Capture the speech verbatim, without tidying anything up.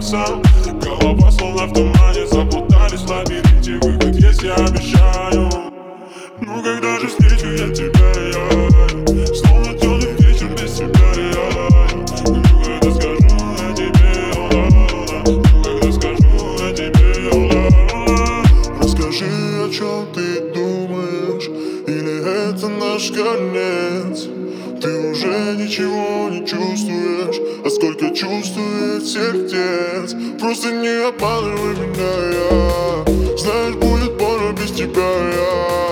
сам. Голова словно в тумане, заплутались в лабиринте. Выход есть, я обещаю. Ну когда же встречу я тебя, я словно темный вечер без тебя, я ну когда скажу я тебе, ла-ла-ла. Ну когда скажу я тебе, ла-ла-ла. Расскажи, о чем ты думаешь, или это наш конец? Ты уже ничего не чувствуешь, а сколько чувствует сердец. Просто не обманывай меня, я знаешь, будет больно без тебя, я